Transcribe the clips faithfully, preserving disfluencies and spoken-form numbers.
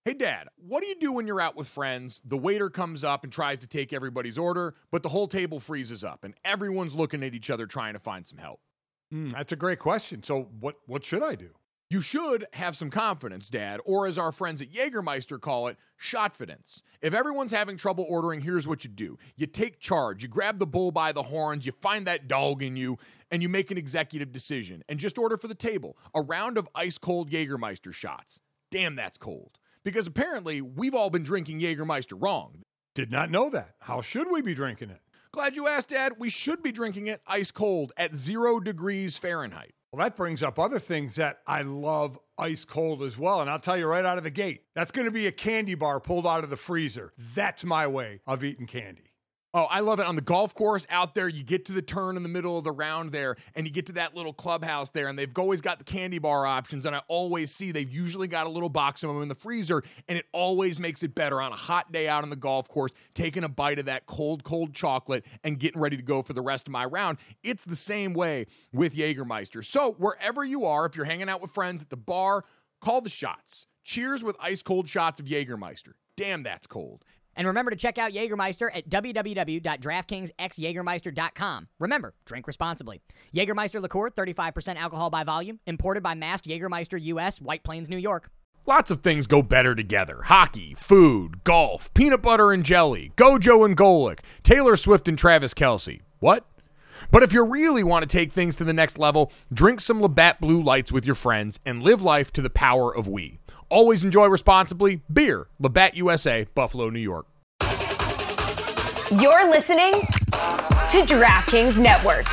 Hey, Dad, what do you do when you're out with friends? The waiter comes up and tries to take everybody's order, but the whole table freezes up and everyone's looking at each other trying to find some help. Mm, that's a great question. So what, what should I do? You should have some confidence, Dad, or as our friends at Jägermeister call it, shotfidence. If everyone's having trouble ordering, here's what you do. You take charge, you grab the bull by the horns, you find that dog in you, and you make an executive decision. And just order for the table a round of ice-cold Jägermeister shots. Damn, that's cold. Because apparently, we've all been drinking Jägermeister wrong. Did not know that. How should we be drinking it? Glad you asked, Dad. We should be drinking it ice cold at zero degrees Fahrenheit. Well, that brings up other things that I love ice cold as well. And I'll tell you right out of the gate, that's going to be a candy bar pulled out of the freezer. That's my way of eating candy. Oh, I love it. On the golf course out there, you get to the turn in the middle of the round there, and you get to that little clubhouse there, and they've always got the candy bar options, and I always see they've usually got a little box of them in the freezer, and it always makes it better on a hot day out on the golf course, taking a bite of that cold, cold chocolate and getting ready to go for the rest of my round. It's the same way with Jägermeister. So wherever you are, if you're hanging out with friends at the bar, call the shots. Cheers with ice-cold shots of Jägermeister. Damn, that's cold. And remember to check out Jägermeister at w w w dot draftkings x jägermeister dot com. Remember, drink responsibly. Jägermeister liqueur, thirty-five percent alcohol by volume, imported by Mast Jägermeister U S, White Plains, New York. Lots of things go better together. Hockey, food, golf, peanut butter and jelly, Gojo and Golic, Taylor Swift and Travis Kelce. What? But if you really want to take things to the next level, drink some Labatt Blue Lights with your friends and live life to the power of we. Always enjoy responsibly. Beer, Labatt U S A, Buffalo, New York. You're listening to DraftKings Network.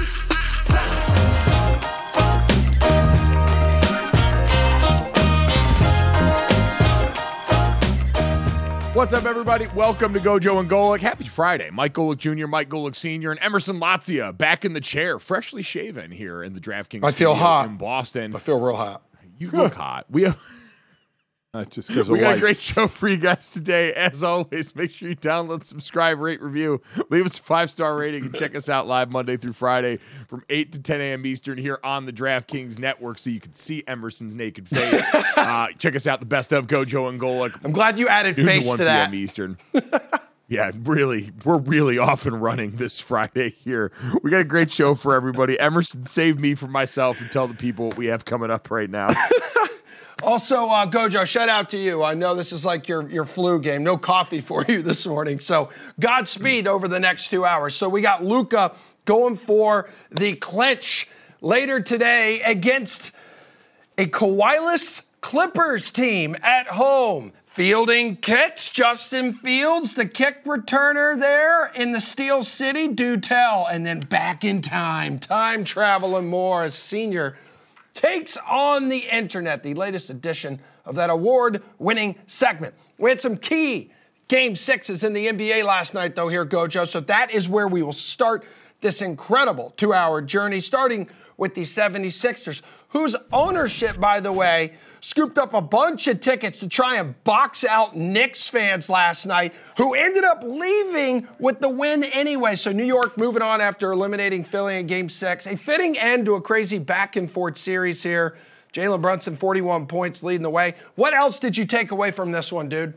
What's up, everybody? Welcome to Gojo and Golic. Happy Friday. Mike Golic Junior, Mike Golic Senior, and Emerson Latzia back in the chair, freshly shaven here in the DraftKings I feel hot. in Boston. I feel real hot. You look hot. We have... Not just because we of got lights. a great show for you guys today. As always, make sure you download, subscribe, rate, review. Leave us a five-star rating and check us out live Monday through Friday from eight to ten a.m. Eastern here on the DraftKings Network so you can see Emerson's naked face. uh, check us out, the best of Gojo and Golic. I'm glad you added noon face to one to that. p.m. Eastern. Yeah, really, we're really off and running this Friday here. We got a great show for everybody. Emerson, save me from myself and tell the people what we have coming up right now. Also, uh, Gojo, shout out to you. I know this is like your, your flu game. No coffee for you this morning. So Godspeed over the next two hours. So we got Luka going for the clinch later today against a Kawhi-less Clippers team at home. Fielding kicks, Justin Fields, the kick returner there in the Steel City, do tell. And then back in time, time travel and more as senior takes on the internet, the latest edition of that award-winning segment. We had some key game sixes in the N B A last night, though, here, Gojo. So that is where we will start this incredible two-hour journey, starting with the seventy-sixers, whose ownership, by the way, scooped up a bunch of tickets to try and box out Knicks fans last night, who ended up leaving with the win anyway. So New York moving on after eliminating Philly in game six. A fitting end to a crazy back-and-forth series here. Jalen Brunson, forty-one points, leading the way. What else did you take away from this one, dude?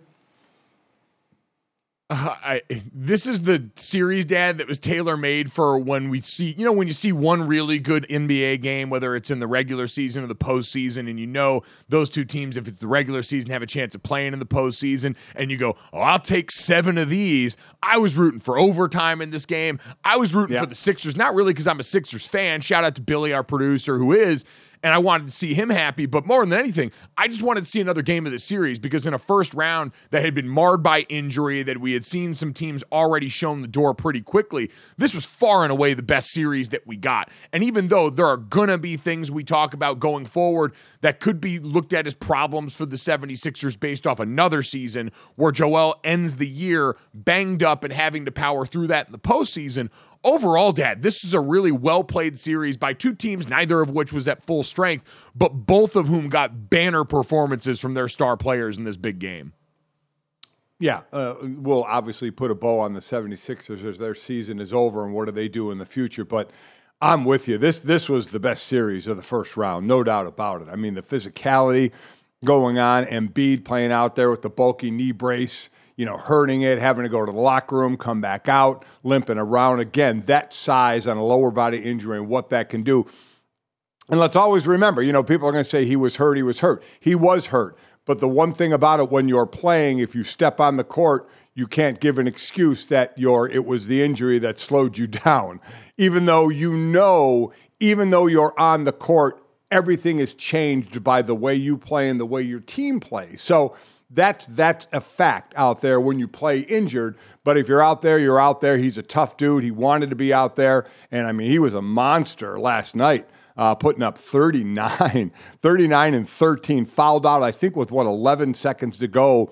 Uh, I, this is the series, Dad, that was tailor-made for when we see, you know, when you see one really good N B A game, whether it's in the regular season or the postseason, and you know those two teams, if it's the regular season, have a chance of playing in the postseason, and you go, oh, I'll take seven of these. I was rooting for overtime in this game. I was rooting yeah. for the Sixers, not really because I'm a Sixers fan. Shout out to Billy, our producer, who is, and I wanted to see him happy, but more than anything, I just wanted to see another game of the series because in a first round that had been marred by injury, that we had seen some teams already shown the door pretty quickly, this was far and away the best series that we got. And even though there are going to be things we talk about going forward that could be looked at as problems for the seventy-sixers based off another season where Joel ends the year banged up and having to power through that in the postseason, overall, Dad, this is a really well-played series by two teams, neither of which was at full strength, but both of whom got banner performances from their star players in this big game. Yeah, uh, we'll obviously put a bow on the seventy-sixers as their season is over and what do they do in the future, but I'm with you. This this was the best series of the first round, no doubt about it. I mean, the physicality, going on. Embiid playing out there with the bulky knee brace, you know, hurting it, having to go to the locker room, come back out, limping around. Again, that size on a lower body injury and what that can do. And let's always remember, you know, people are going to say he was hurt, he was hurt. He was hurt. But the one thing about it, when you're playing, if you step on the court, you can't give an excuse that you're, it was the injury that slowed you down. Even though you know, even though you're on the court, everything is changed by the way you play and the way your team plays. So that's that's a fact out there when you play injured. But if you're out there, you're out there. He's a tough dude. He wanted to be out there. And, I mean, he was a monster last night, uh, putting up thirty-nine, thirty-nine and thirteen, fouled out, I think, with, what, eleven seconds to go,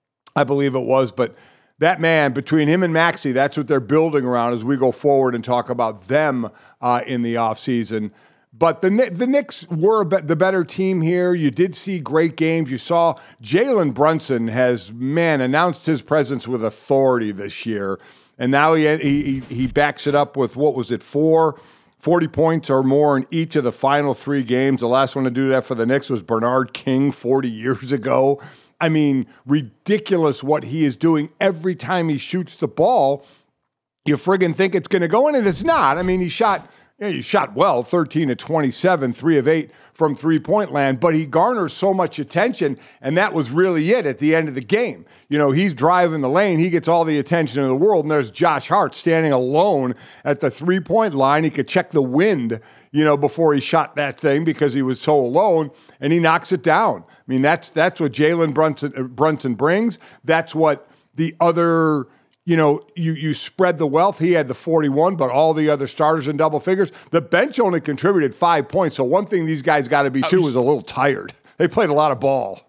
I believe it was. But that man, between him and Maxey, that's what they're building around as we go forward and talk about them uh, in the offseason. But the the Knicks were the better team here. You did see great games. You saw Jalen Brunson has, man, announced his presence with authority this year. And now he he he backs it up with, what was it, four, forty points or more in each of the final three games. The last one to do that for the Knicks was Bernard King forty years ago. I mean, ridiculous what he is doing every time he shoots the ball. You friggin' think it's going to go in, and it's not. I mean, he shot... Yeah, he shot well, thirteen to twenty-seven, three of eight from three-point land, but he garners so much attention, and that was really it at the end of the game. You know, he's driving the lane. He gets all the attention in the world, and there's Josh Hart standing alone at the three-point line. He could check the wind, you know, before he shot that thing because he was so alone, and he knocks it down. I mean, that's that's what Jalen Brunson, Brunson brings. That's what the other... You know, you you spread the wealth. He had the forty-one, but all the other starters in double figures. The bench only contributed five points. So one thing these guys got to be, too, is a little tired. They played a lot of ball.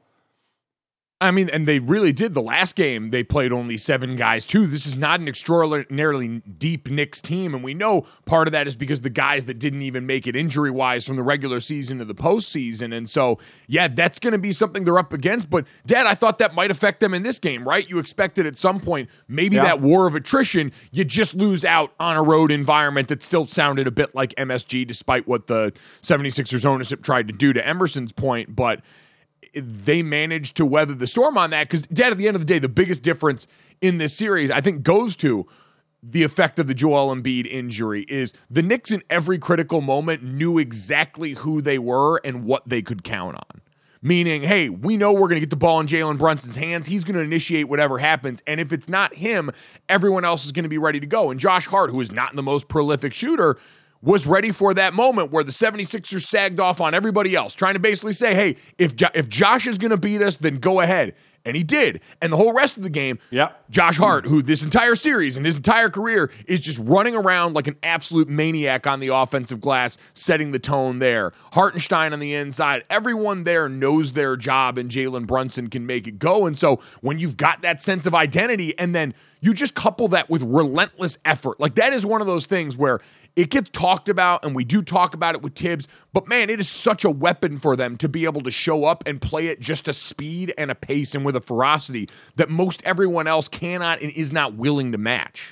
I mean, and they really did. The last game, they played only seven guys, too. This is not an extraordinarily deep Knicks team, and we know part of that is because the guys that didn't even make it injury-wise from the regular season to the postseason, and so, yeah, that's going to be something they're up against, but, Dad, I thought that might affect them in this game, right? You expected at some point, maybe yeah. that war of attrition, you just lose out on a road environment that still sounded a bit like M S G, despite what the seventy-sixers ownership tried to do, to Emerson's point, but they managed to weather the storm on that because, Dad, at the end of the day, the biggest difference in this series, I think, goes to the effect of the Joel Embiid injury is the Knicks in every critical moment knew exactly who they were and what they could count on. Meaning, hey, we know we're going to get the ball in Jalen Brunson's hands. He's going to initiate whatever happens. And if it's not him, everyone else is going to be ready to go. And Josh Hart, who is not the most prolific shooter, was ready for that moment where the seventy-sixers sagged off on everybody else, trying to basically say, hey, if jo- if Josh is going to beat us, then go ahead. And he did. And the whole rest of the game, yep. Josh Hart, who this entire series and his entire career is just running around like an absolute maniac on the offensive glass, setting the tone there. Hartenstein on the inside. Everyone there knows their job, and Jalen Brunson can make it go. And so when you've got that sense of identity, and then you just couple that with relentless effort, like that is one of those things where it gets talked about, and we do talk about it with Tibbs, but man, it is such a weapon for them to be able to show up and play at just a speed and a pace and with a ferocity that most everyone else cannot and is not willing to match.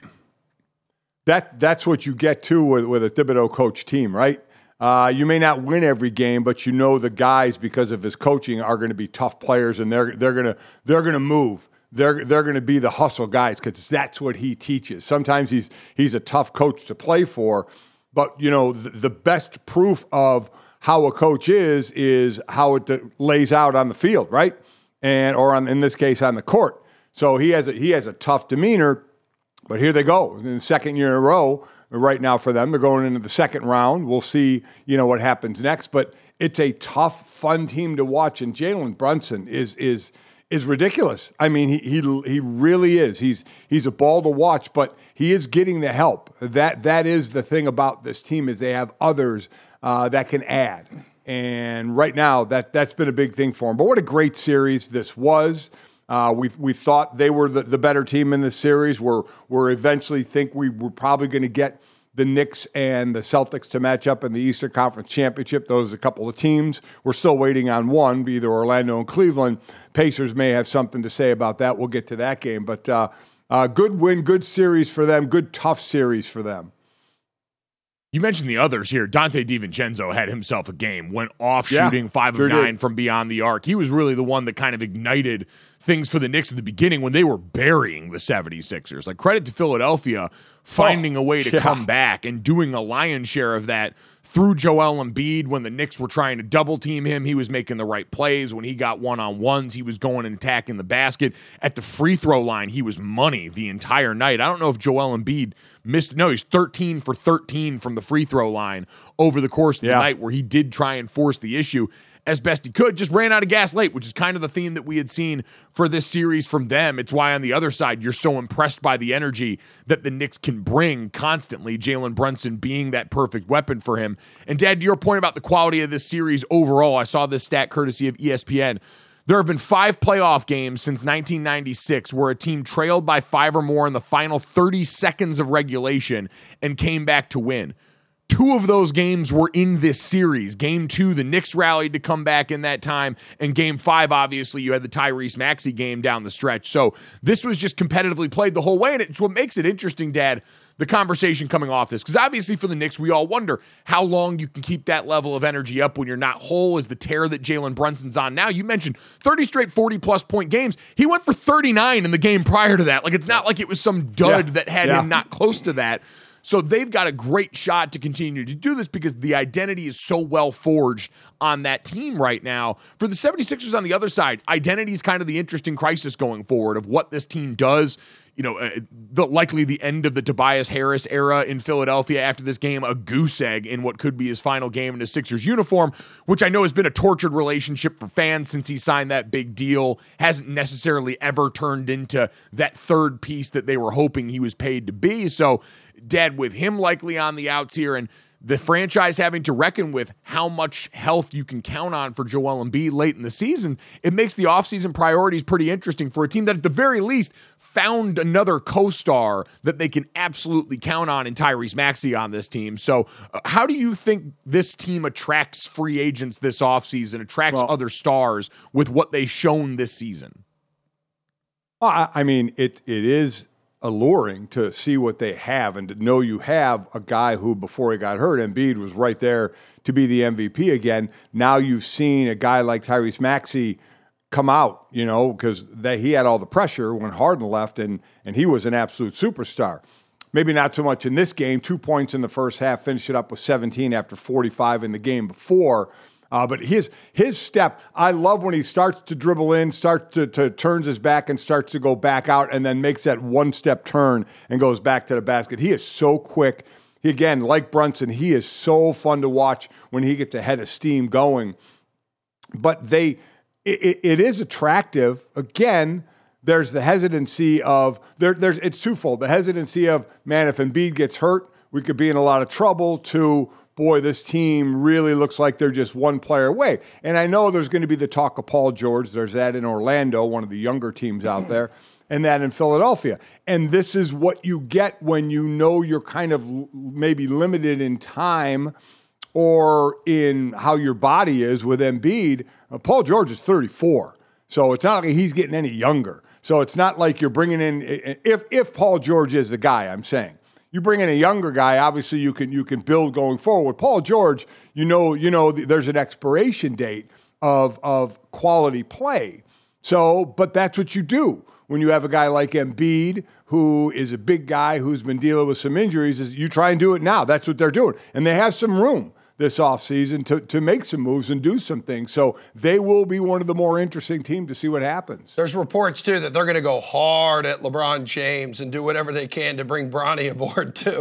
That That's what you get to with, with a Thibodeau coach team, right? Uh, you may not win every game, but you know the guys, because of his coaching, are going to be tough players, and they're they're going to they're going to move. They're they're going to be the hustle guys because that's what he teaches. Sometimes he's he's a tough coach to play for, but you know the, the best proof of how a coach is is how it lays out on the field, right? And or on in this case on the court. So he has a, he has a tough demeanor, but here they go in the second year in a row right now for them. They're going into the second round. We'll see you know what happens next, but it's a tough, fun team to watch. And Jalen Brunson is is. is ridiculous. I mean, he he he really is. He's he's a ball to watch, but he is getting the help. That that is the thing about this team is they have others uh, that can add. And right now, that that's been a big thing for him. But what a great series this was. Uh, we we thought they were the, the better team in this series. We're we're eventually think we were probably going to get the Knicks and the Celtics to match up in the Eastern Conference Championship. Those are a couple of teams. We're still waiting on one, be either Orlando and Cleveland. Pacers may have something to say about that. We'll get to that game. But uh, uh, good win, good series for them, good tough series for them. You mentioned the others here. Dante DiVincenzo had himself a game, went off Yeah, shooting five sure of nine did. from beyond the arc. He was really the one that kind of ignited things for the Knicks at the beginning when they were burying the seventy-sixers. Like, credit to Philadelphia finding Oh, a way to yeah. come back and doing a lion's share of that through Joel Embiid. When the Knicks were trying to double team him, he was making the right plays. When he got one-on-ones, he was going and attacking the basket. At the free throw line, he was money the entire night. I don't know if Joel Embiid missed. No, he's thirteen for thirteen from the free throw line over the course of the Yeah. night, where he did try and force the issue as best he could. Just ran out of gas late, which is kind of the theme that we had seen for this series from them. It's why on the other side, you're so impressed by the energy that the Knicks can bring constantly, Jalen Brunson being that perfect weapon for him. And Dad, to your point about the quality of this series overall, I saw this stat courtesy of E S P N. There have been five playoff games since nineteen ninety-six where a team trailed by five or more in the final thirty seconds of regulation and came back to win. Two of those games were in this series. Game two, the Knicks rallied to come back in that time. And game five, obviously, you had the Tyrese Maxey game down the stretch. So this was just competitively played the whole way. And it's what makes it interesting, Dad, the conversation coming off this. Because obviously for the Knicks, we all wonder how long you can keep that level of energy up when you're not whole. Is the tear that Jalen Brunson's on now? You mentioned thirty straight forty-plus point games. He went for thirty-nine in the game prior to that. Like, it's not like it was some dud Yeah. that had Yeah. him not close to that. So they've got a great shot to continue to do this because the identity is so well forged on that team right now. For the seventy-sixers on the other side, identity is kind of the interesting crisis going forward of what this team does. You know, uh, the, likely the end of the Tobias Harris era in Philadelphia after this game, a goose egg in what could be his final game in a Sixers uniform, which I know has been a tortured relationship for fans since he signed that big deal. Hasn't necessarily ever turned into that third piece that they were hoping he was paid to be. So, Dad, with him likely on the outs here and the franchise having to reckon with how much health you can count on for Joel Embiid late in the season, it makes the offseason priorities pretty interesting for a team that at the very least found another co-star that they can absolutely count on in Tyrese Maxey on this team. So uh, how do you think this team attracts free agents this offseason, attracts Well- other stars with what they've shown this season? Well, I, I mean, it it is alluring to see what they have and to know you have a guy who, before he got hurt, Embiid was right there to be the M V P again. Now you've seen a guy like Tyrese Maxey come out, you know, because that he had all the pressure when Harden left, and and he was an absolute superstar. Maybe not so much in this game. Two points in the first half, finished it up with seventeen after forty-five in the game before. Uh, but his his step, I love when he starts to dribble in, starts to, to turns his back and starts to go back out, and then makes that one step turn and goes back to the basket. He is so quick. He, again, like Brunson, he is so fun to watch when he gets a head of steam going. But they, it, it is attractive. Again, there's the hesitancy of there. There's it's twofold. The hesitancy of, man, if Embiid gets hurt, we could be in a lot of trouble. To, boy, this team really looks like they're just one player away. And I know there's going to be the talk of Paul George. There's that in Orlando, one of the younger teams out there, and that in Philadelphia. And this is what you get when you know you're kind of l- maybe limited in time or in how your body is with Embiid. Uh, Paul George is thirty-four, so it's not like he's getting any younger. So it's not like you're bringing in, if if Paul George is the guy, I'm saying. You bring in a younger guy, obviously you can you can build going forward. Paul George, you know, you know, there's an expiration date of of quality play. So, but that's what you do when you have a guy like Embiid, who is a big guy who's been dealing with some injuries. Is you try and do it now. That's what they're doing, and they have some room this offseason to to make some moves and do some things. So they will be one of the more interesting teams to see what happens. There's reports, too, that they're going to go hard at LeBron James and do whatever they can to bring Bronny aboard, too.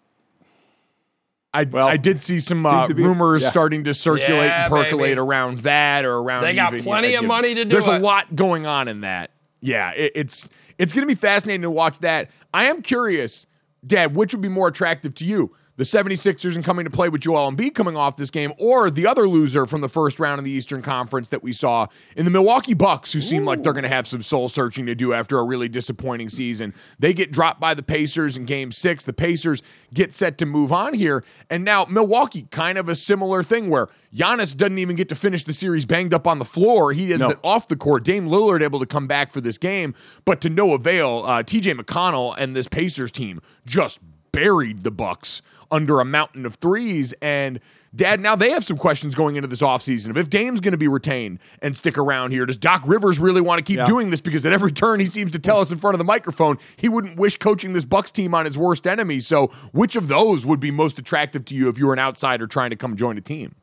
I, Well, I did see some uh, to be- rumors yeah. starting to circulate Yeah, and percolate baby. around that or around. They got even, plenty yeah, of yeah. money to do There's it. a lot going on in that. Yeah, it, it's it's going to be fascinating to watch that. I am curious, Dad, which would be more attractive to you? The seventy-sixers and coming to play with Joel Embiid coming off this game, or the other loser from the first round of the Eastern Conference that we saw in the Milwaukee Bucks, who seem like they're going to have some soul searching to do after a really disappointing season. They get dropped by the Pacers in game six. The Pacers get set to move on here. And now Milwaukee, kind of a similar thing where Giannis doesn't even get to finish the series banged up on the floor. He is No. it off the court. Dame Lillard able to come back for this game, but to no avail. Uh, T J McConnell and this Pacers team just buried the Bucks under a mountain of threes. And Dad, now they have some questions going into this offseason of if Dame's going to be retained and stick around here. Does Doc Rivers really want to keep yeah. doing this? Because at every turn he seems to tell us in front of the microphone he wouldn't wish coaching this Bucks team on his worst enemy. So which of those would be most attractive to you if you were an outsider trying to come join a team?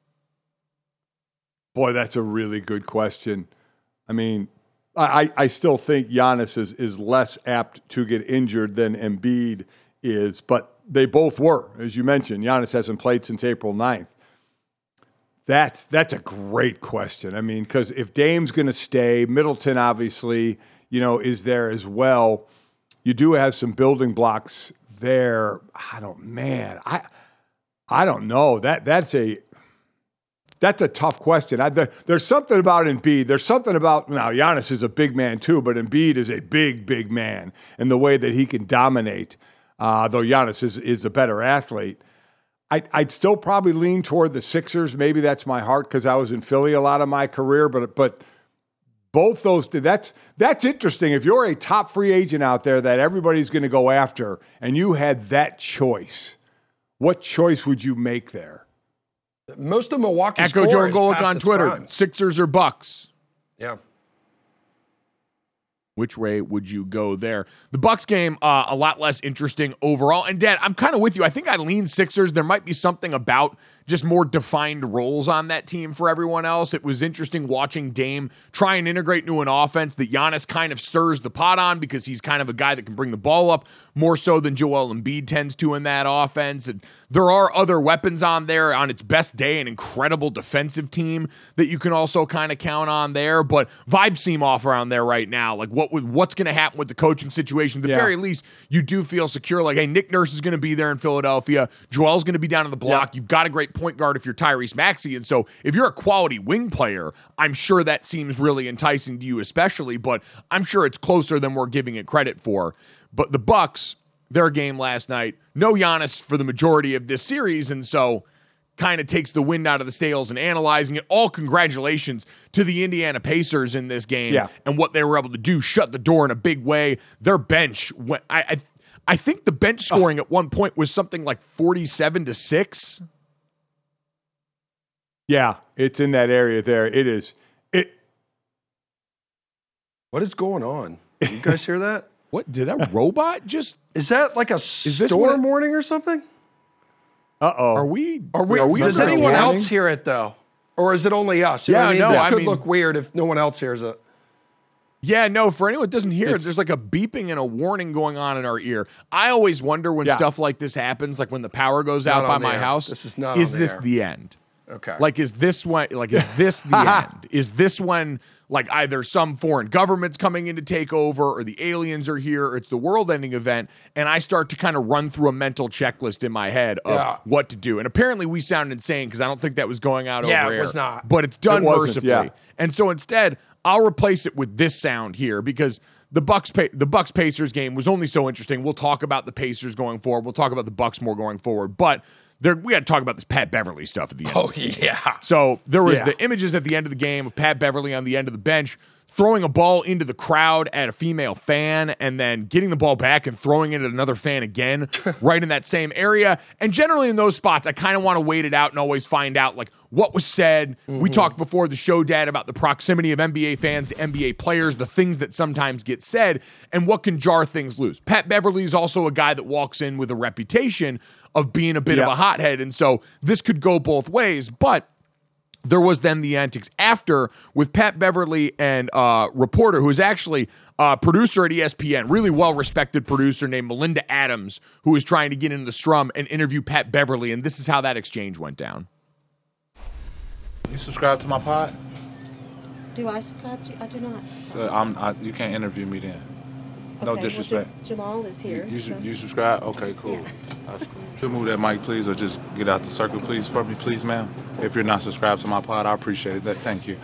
Boy, that's a really good question. I mean, I, I still think Giannis is, is less apt to get injured than Embiid is, but they both were. As you mentioned, Giannis hasn't played since April ninth. That's that's a great question. I mean, because if Dame's going to stay, Middleton obviously, you know, is there as well. You do have some building blocks there. I don't, man, I I don't know. That that's a that's a tough question. I, the, there's something about Embiid. There's something about, now Giannis is a big man too, but Embiid is a big, big man in the way that he can dominate. Uh, though Giannis is, is a better athlete. I, I'd still probably lean toward the Sixers. Maybe that's my heart because I was in Philly a lot of my career. But but both those, that's that's interesting. If you're a top free agent out there that everybody's going to go after and you had that choice, what choice would you make there? Most of Milwaukee's Echo core Joe is Golick past on its Twitter. prime. Sixers or Bucks? Yeah. Which way would you go there? The Bucks game, uh, a lot less interesting overall. And Dad, I'm kind of with you. I think I lean Sixers. There might be something about just more defined roles on that team for everyone else. It was interesting watching Dame try and integrate into an offense that Giannis kind of stirs the pot on because he's kind of a guy that can bring the ball up more so than Joel Embiid tends to in that offense. And there are other weapons on there on its best day, an incredible defensive team that you can also kind of count on there. But vibes seem off around there right now. Like what would, what's going to happen with the coaching situation? At the yeah. very least, you do feel secure. Like, hey, Nick Nurse is going to be there in Philadelphia. Joel's going to be down on the block. Yeah. You've got a great point guard if you're Tyrese Maxey. And so if you're a quality wing player, I'm sure that seems really enticing to you especially, but I'm sure it's closer than we're giving it credit for. But the Bucks, their game last night, no Giannis for the majority of this series, and so kind of takes the wind out of the sails and analyzing it. All congratulations to the Indiana Pacers in this game yeah. and what they were able to do, shut the door in a big way. Their bench went, I, I I think the bench scoring oh. at one point was something like forty-seven to six. Yeah, it's in that area there. It is. It. What is going on? You guys hear that? What, did a robot just? Is that like a is storm warning or something? Uh-oh. Are we? Are we? Are we does really anyone warning? else hear it though, or is it only us? You know Yeah, what I mean? no, This I could mean- look weird if no one else hears it. Yeah, no, for anyone that doesn't hear it, It's- there's like a beeping and a warning going on in our ear. I always wonder when Yeah. stuff like this happens, like when the power goes Not out by on my the air. house. This is not Is on the this air. the end? Okay. Like, is this one, like, is this the end? Is this when, like, either some foreign government's coming in to take over or the aliens are here or it's the world ending event? And I start to kind of run through a mental checklist in my head of Yeah. what to do. And apparently we sound insane because I don't think that was going out Yeah, over it air. was not. But it's done It wasn't, mercifully. yeah. And so instead, I'll replace it with this sound here because the Bucks pa- the Bucks Pacers game was only so interesting. We'll talk about the Pacers going forward. We'll talk about the Bucks more going forward. But there, we got to talk about this Pat Beverly stuff at the end. Oh of this game. yeah. So there was Yeah. the images at the end of the game of Pat Beverly on the end of the bench throwing a ball into the crowd at a female fan and then getting the ball back and throwing it at another fan again right in that same area. And generally in those spots, I kind of want to wait it out and always find out like what was said. Mm-hmm. We talked before the show, Dad, about the proximity of N B A fans to N B A players, the things that sometimes get said, and what can jar things loose. Pat Beverly is also a guy that walks in with a reputation of being a bit Yeah. of a hothead, and so this could go both ways, but there was then the antics after with Pat Beverly and uh, reporter who is actually a producer at E S P N, really well-respected producer named Melinda Adams, who was trying to get into the scrum and interview Pat Beverly, and this is how that exchange went down. You subscribe to my pod? Do I subscribe to you? I do not. So I'm, I, you can't interview me then. No Okay, disrespect. Well, Jam- Jamal is here. You, you, so- you subscribe? Okay, cool. Yeah. That's cool. You move that mic, please, or just get out the circle, please, for me, please, ma'am. If you're not subscribed to my pod, I appreciate it. That, thank you.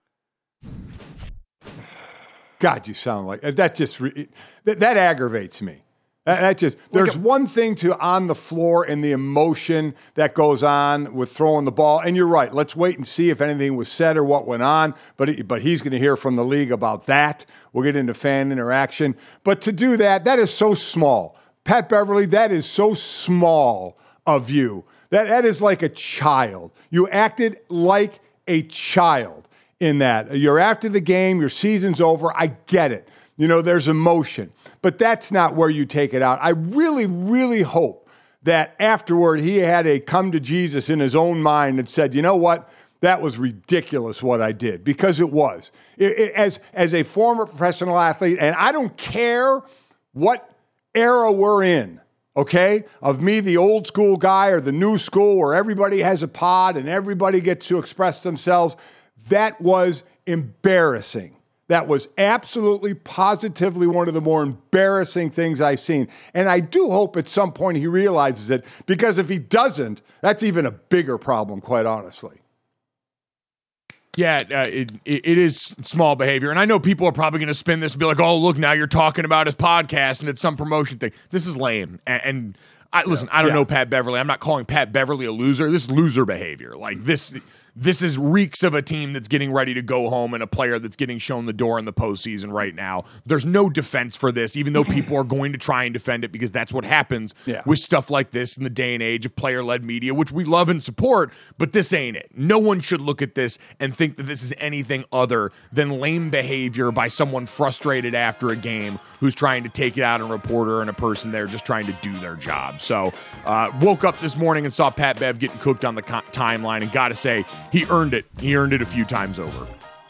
God, you sound like that. Just re, that, that aggravates me. That, that just there's one thing to on the floor and the emotion that goes on with throwing the ball. And you're right. Let's wait and see if anything was said or what went on. But he, but he's going to hear from the league about that. We'll get into fan interaction. But to do that, that is so small. Pat Beverly, that is so small of you. That, that is like a child. You acted like a child in that. You're after the game, your season's over. I get it. You know, there's emotion. But that's not where you take it out. I really, really hope that afterward he had a come to Jesus in his own mind and said, you know what? That was ridiculous what I did, because it was. It, it, as, as a former professional athlete, and I don't care what era we're in, okay, of me, the old school guy, or the new school where everybody has a pod and everybody gets to express themselves, that was embarrassing. That was absolutely, positively one of the more embarrassing things I've seen. And I do hope at some point he realizes it, because if he doesn't, that's even a bigger problem, quite honestly. Yeah, uh, it, it it is small behavior. And I know people are probably going to spin this and be like, oh, look, now you're talking about his podcast and it's some promotion thing. This is lame. And, and I listen, I don't yeah. know Pat Beverly. I'm not calling Pat Beverly a loser. This is loser behavior. Like this... This is reeks of a team that's getting ready to go home and a player that's getting shown the door in the postseason right now. There's no defense for this, even though people are going to try and defend it, because that's what happens yeah. with stuff like this in the day and age of player-led media, which we love and support, but this ain't it. No one should look at this and think that this is anything other than lame behavior by someone frustrated after a game who's trying to take it out on a reporter and a person there just trying to do their job. So uh, woke up this morning and saw Pat Bev getting cooked on the co- timeline, and got to say, he earned it. He earned it a few times over.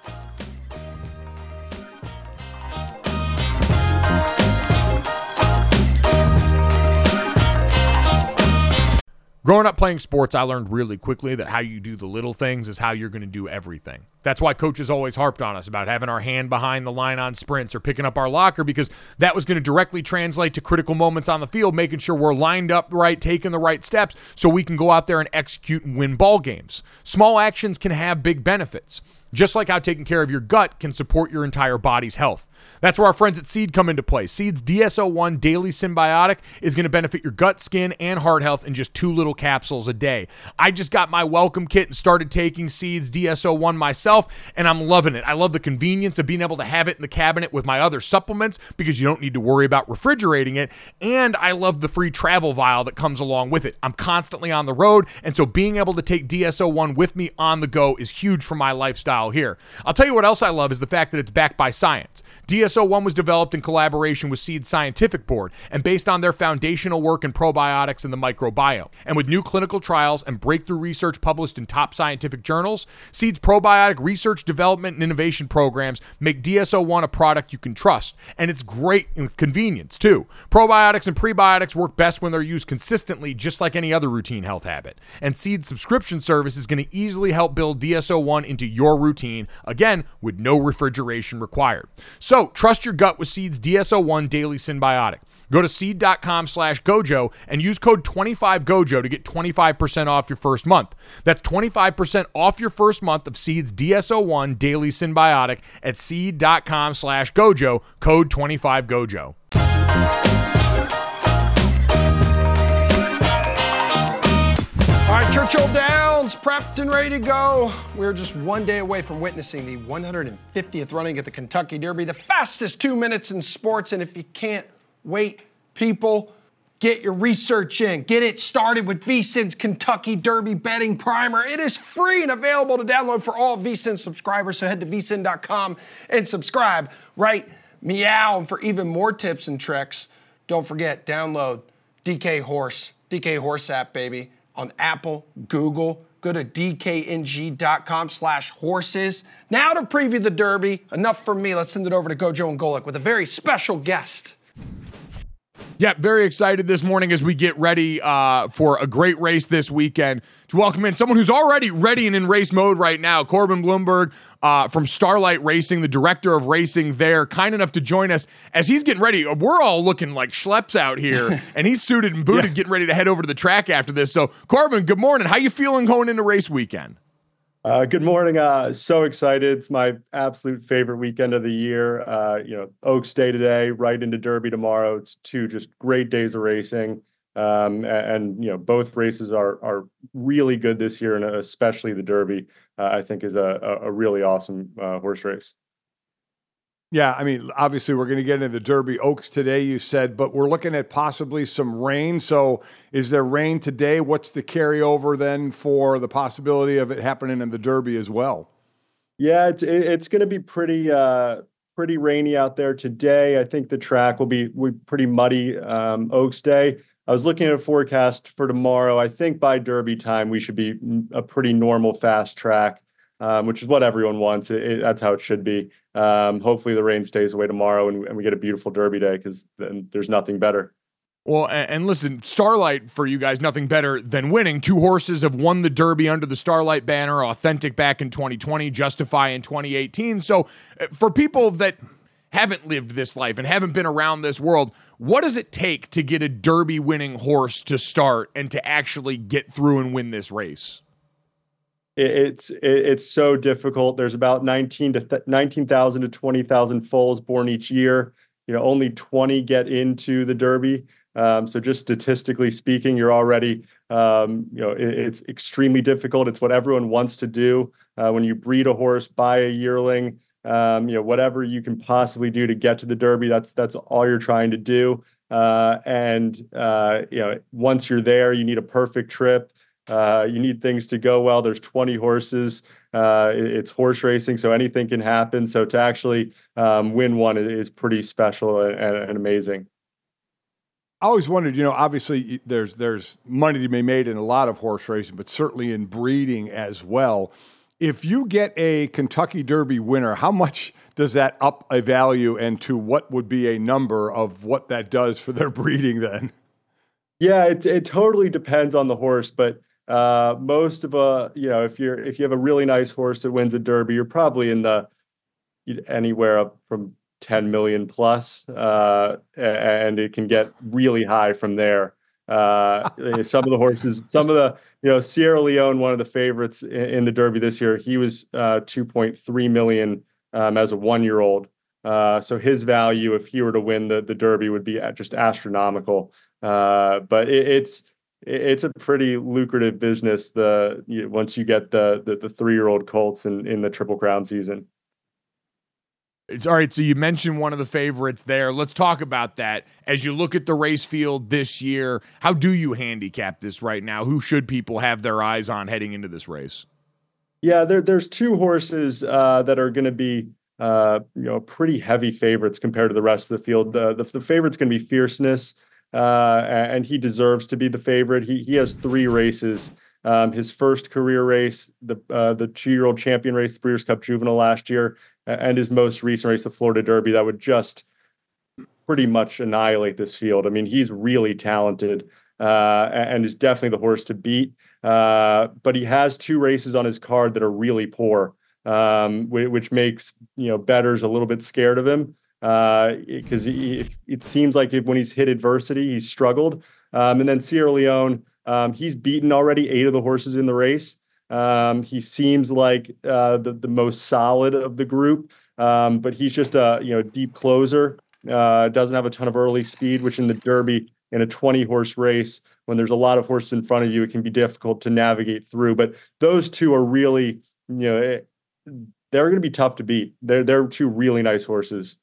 Growing up playing sports, I learned really quickly that how you do the little things is how you're going to do everything. That's why coaches always harped on us about having our hand behind the line on sprints or picking up our locker, because that was going to directly translate to critical moments on the field, making sure we're lined up right, taking the right steps so we can go out there and execute and win ball games. Small actions can have big benefits, just like how taking care of your gut can support your entire body's health. That's where our friends at Seed come into play. Seed's D S O one Daily Symbiotic is going to benefit your gut, skin, and heart health in just two little capsules a day. I just got my welcome kit and started taking Seed's D S O one myself, and I'm loving it. I love the convenience of being able to have it in the cabinet with my other supplements, because you don't need to worry about refrigerating it, and I love the free travel vial that comes along with it. I'm constantly on the road, and so being able to take D S O one with me on the go is huge for my lifestyle here. I'll tell you what else I love is the fact that it's backed by science. D S O one was developed in collaboration with Seed's Scientific Board and based on their foundational work in probiotics and the microbiome. And with new clinical trials and breakthrough research published in top scientific journals, Seed's probiotic research, development, and innovation programs make D S O one a product you can trust. And it's great in convenience, too. Probiotics and prebiotics work best when they're used consistently, just like any other routine health habit. And Seed's subscription service is going to easily help build D S O one into your routine, again, with no refrigeration required. So, trust your gut with Seed's D S O one Daily Symbiotic. Go to seed.com slash Gojo and use code twenty-five Gojo to get twenty-five percent off your first month. That's twenty-five percent off your first month of Seed's D S O one Daily Symbiotic at seed.com slash Gojo, code twenty-five Gojo. All right, Churchill Downs, prepped and ready to go. We're just one day away from witnessing the one hundred fiftieth running at the Kentucky Derby, the fastest two minutes in sports. And if you can't wait, people, get your research in. Get it started with VSiN's Kentucky Derby Betting Primer. It is free and available to download for all VSiN subscribers, so head to V S I N dot com and subscribe right meow. And for even more tips and tricks, don't forget, download D K Horse, D K Horse app, baby, on Apple, Google. Go to dkng.com slash horses. Now to preview the Derby. Enough from me. Let's send it over to Gojo and Golic with a very special guest. Yeah, very excited this morning as we get ready uh, for a great race this weekend to welcome in someone who's already ready and in race mode right now. Corbin Bloomberg uh, from Starlight Racing, the director of racing there, kind enough to join us as he's getting ready. We're all looking like schleps out here, and he's suited and booted, yeah, getting ready to head over to the track after this. So, Corbin, good morning. How you feeling going into race weekend? Uh, good morning. Uh, so excited. It's my absolute favorite weekend of the year. Uh, you know, Oaks Day today, right into Derby tomorrow. It's two just great days of racing. Um, and, and, you know, both races are are really good this year, and especially the Derby, uh, I think is a, a really awesome uh, horse race. Yeah, I mean, obviously we're going to get into the Derby Oaks today, you said, but we're looking at possibly some rain. So is there rain today? What's the carryover then for the possibility of it happening in the Derby as well? Yeah, it's it's going to be pretty uh, pretty rainy out there today. I think the track will be, will be pretty muddy um, Oaks Day. I was looking at a forecast for tomorrow. I think by Derby time we should be a pretty normal fast track, um, which is what everyone wants. It, it, that's how it should be. Um, hopefully the rain stays away tomorrow and, and we get a beautiful Derby day, because then there's nothing better. Well, and, and listen, Starlight for you guys, nothing better than winning. Two horses have won the Derby under the Starlight banner, Authentic back in twenty twenty, Justify in twenty eighteen. So uh, for people that haven't lived this life and haven't been around this world, what does it take to get a Derby winning horse to start and to actually get through and win this race? It's it's so difficult. There's about nineteen to nineteen thousand to twenty thousand foals born each year. You know, only twenty get into the Derby. Um, so just statistically speaking, you're already, um, you know, it, it's extremely difficult. It's what everyone wants to do. Uh, when you breed a horse, buy a yearling, um, you know, whatever you can possibly do to get to the Derby, that's that's all you're trying to do. Uh, and uh, you know, once you're there, you need a perfect trip. Uh, you need things to go well. There's twenty horses. Uh, it, it's horse racing, so anything can happen. So to actually um, win one is pretty special and, and amazing. I always wondered, you know, obviously there's there's money to be made in a lot of horse racing, but certainly in breeding as well. If you get a Kentucky Derby winner, how much does that up a value, and to what would be a number of what that does for their breeding then? Yeah, it it totally depends on the horse, but uh, most of a, you know, if you're if you have a really nice horse that wins a Derby, you're probably in the anywhere up from ten million plus, uh, and it can get really high from there. Uh, some of the horses, some of the, you know, Sierra Leone, one of the favorites in, in the Derby this year, he was uh, two point three million um, as a one-year-old. Uh, so his value, if he were to win the, the Derby, would be just astronomical. Uh, but it, it's it's a pretty lucrative business. The you, once you get the the, the three-year-old colts in, in the Triple Crown season. It's all right. So you mentioned one of the favorites there. Let's talk about that. As you look at the race field this year, how do you handicap this right now? Who should people have their eyes on heading into this race? Yeah, there, there's two horses uh, that are going to be, uh, you know, pretty heavy favorites compared to the rest of the field. The the, the favorite's going to be Fierceness, uh, and he deserves to be the favorite. He he has three races. Um, his first career race, the uh, the two-year-old champion race, the Breeders' Cup Juvenile last year, and his most recent race, the Florida Derby, that would just pretty much annihilate this field. I mean, he's really talented uh, and is definitely the horse to beat. Uh, but he has two races on his card that are really poor, um, which makes, you know, bettors a little bit scared of him because uh, it, it seems like if, when he's hit adversity, he's struggled. Um, and then Sierra Leone, um, he's beaten already eight of the horses in the race. Um, he seems like uh, the, the most solid of the group, um, but he's just a, you know, deep closer, uh, doesn't have a ton of early speed, which in the Derby, in a twenty horse race, when there's a lot of horses in front of you, it can be difficult to navigate through. But those two are really, you know, they're going to be tough to beat. They're, they're two really nice horses.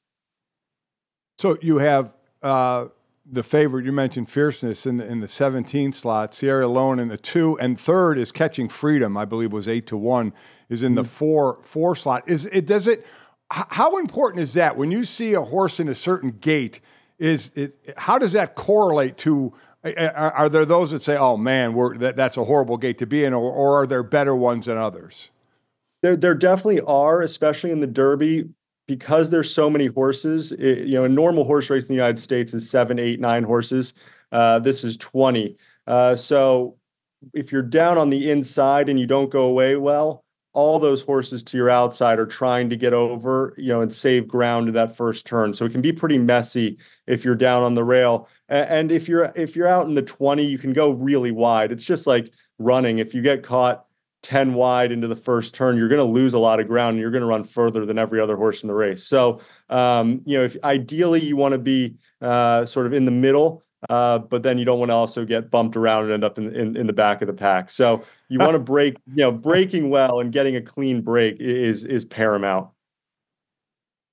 So you have uh, the favorite, you mentioned Fierceness in the, in the seventeen slot, Sierra Leone in the two, and third is Catching Freedom, I believe was eight to one, is in the four, four slot. Is it, does it, how important is that when you see a horse in a certain gait? Is it, how does that correlate to, are, are there those that say, oh man, we're, that, that's a horrible gait to be in, or, or are there better ones than others? There, there definitely are, especially in the Derby, because there's so many horses. It, you know, a normal horse race in the United States is seven, eight, nine horses. Uh, this is twenty. Uh, so if you're down on the inside and you don't go away well, all those horses to your outside are trying to get over, you know, and save ground in that first turn. So it can be pretty messy if you're down on the rail. And, and if you're if you're out in the twenty, you can go really wide. It's just like running. If you get caught ten wide into the first turn, you're going to lose a lot of ground and you're going to run further than every other horse in the race. So, um, you know, if ideally you want to be uh, sort of in the middle, uh, but then you don't want to also get bumped around and end up in, in, in the back of the pack. So you want to break, you know, breaking well and getting a clean break is, is paramount.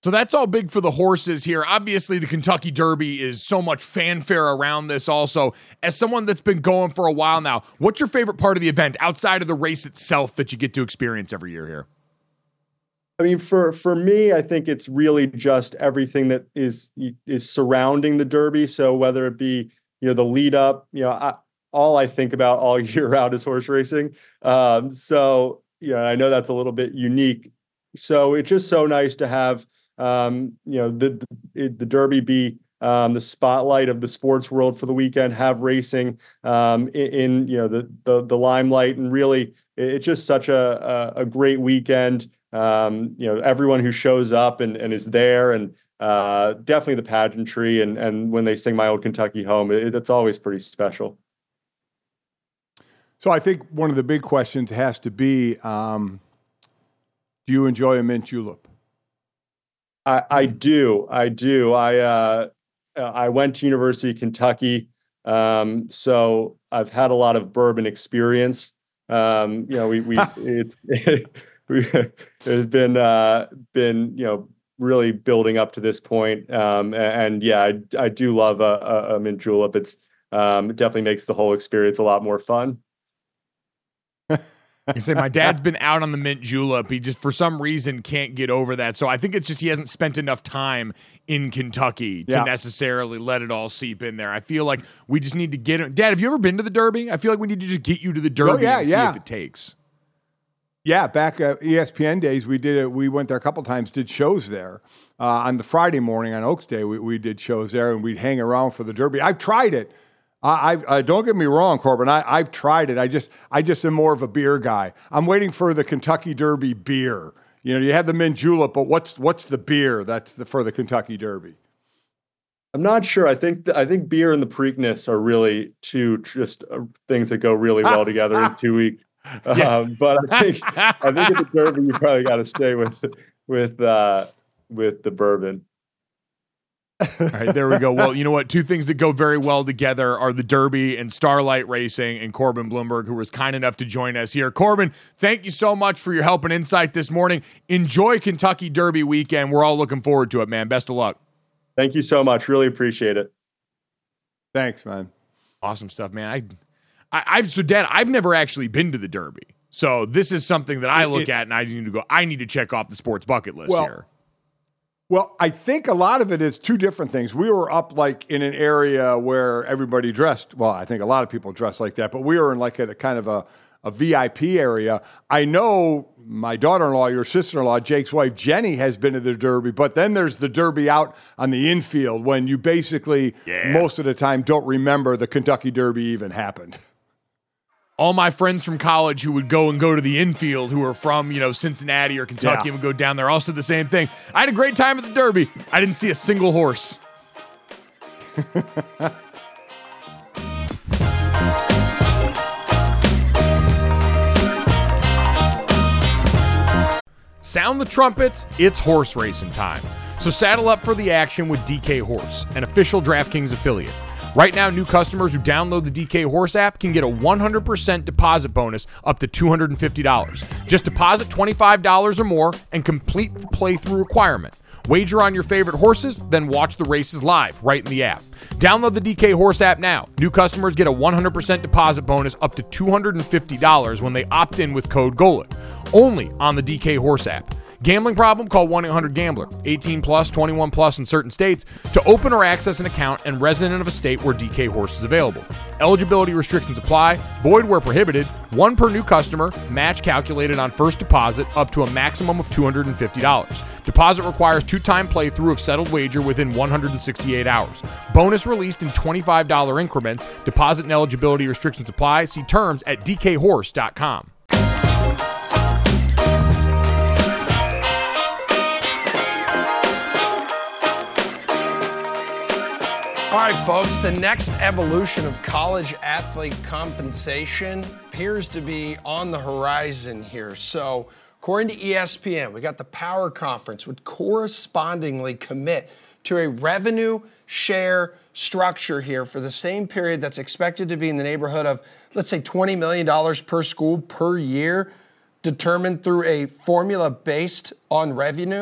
So that's all big for the horses here. Obviously, the Kentucky Derby is so much fanfare around this also. As someone that's been going for a while now, what's your favorite part of the event outside of the race itself that you get to experience every year here? I mean, for for me, I think it's really just everything that is is surrounding the Derby. So whether it be, you know, the lead up, you know, I, all I think about all year round is horse racing. Um, so, you know, I know that's a little bit unique. So it's just so nice to have, um, you know, the the, the Derby be um, the spotlight of the sports world for the weekend, have racing um, in, in, you know, the, the, the limelight. And really, it's just such a, a, a great weekend. Um, you know, everyone who shows up and, and is there, and uh, definitely the pageantry. And, and when they sing My Old Kentucky Home, it, it's always pretty special. So I think one of the big questions has to be, um, do you enjoy a mint julep? I, I do. I do. I, uh, I went to University of Kentucky. Um, so I've had a lot of bourbon experience. Um, you know, we, we, it's, it's been, uh, been, you know, really building up to this point. Um, and, and yeah, I, I do love a, a, a mint julep. It's, um, it definitely makes the whole experience a lot more fun. I say my dad's been out on the mint julep. He just, for some reason, can't get over that. So I think it's just he hasn't spent enough time in Kentucky to yeah. necessarily let it all seep in there. I feel like we just need to get it. Dad, have you ever been to the Derby? I feel like we need to just get you to the Derby oh, yeah, and see yeah. if it takes. Yeah, back at E S P N days, we did it. We went there a couple times, did shows there. Uh, on the Friday morning on Oaks Day, we, we did shows there, and we'd hang around for the Derby. I've tried it. I, I, I don't get me wrong, Corbin. I, I've tried it. I just, I just am more of a beer guy. I'm waiting for the Kentucky Derby beer. You know, you have the mint julep, but what's what's the beer that's the, for the Kentucky Derby? I'm not sure. I think th- I think beer and the Preakness are really two just uh, things that go really well together in two weeks. Yeah. Um, but I think I think at the Derby you probably got to stay with with uh, with the bourbon. All right, there we go. Well, you know what? Two things that go very well together are the Derby and Starlight Racing, and Corbin Bloomberg, who was kind enough to join us here. Corbin, thank you so much for your help and insight this morning. Enjoy Kentucky Derby weekend. We're all looking forward to it, man. Best of luck. Thank you so much. Really appreciate it. Thanks, man. Awesome stuff, man. I, I, I've so Dad, I've never actually been to the Derby, so this is something that I look it's, at and I need to go. I need to check off the sports bucket list well, here. Well, I think a lot of it is two different things. We were up like in an area where everybody dressed. Well, I think a lot of people dress like that, but we were in like a, a kind of a, a V I P area. I know my daughter-in-law, your sister-in-law, Jake's wife, Jenny, has been to the Derby, but then there's the Derby out on the infield when you basically yeah. most of the time don't remember the Kentucky Derby even happened. All my friends from college who would go and go to the infield, who are from, you know, Cincinnati or Kentucky, yeah. and would go down there, all said the same thing. I had a great time at the Derby. I didn't see a single horse. Sound the trumpets, it's horse racing time. So saddle up for the action with D K Horse, an official DraftKings affiliate. Right now, new customers who download the D K Horse app can get a one hundred percent deposit bonus up to two hundred fifty dollars. Just deposit twenty-five dollars or more and complete the playthrough requirement. Wager on your favorite horses, then watch the races live right in the app. Download the D K Horse app now. New customers get a one hundred percent deposit bonus up to two hundred fifty dollars when they opt in with code GOLIT. Only on the D K Horse app. Gambling problem? Call one eight hundred gambler. eighteen plus, twenty-one plus in certain states to open or access an account and resident of a state where D K Horse is available. Eligibility restrictions apply. Void where prohibited. One per new customer. Match calculated on first deposit up to a maximum of two hundred fifty dollars. Deposit requires two-time playthrough of settled wager within one hundred sixty-eight hours. Bonus released in twenty-five dollars increments. Deposit and eligibility restrictions apply. See terms at d k horse dot com. All right, folks, the next evolution of college athlete compensation appears to be on the horizon here. So, according to E S P N, we got the Power Conference would correspondingly commit to a revenue share structure here for the same period that's expected to be in the neighborhood of, let's say, twenty million dollars per school per year, determined through a formula based on revenue.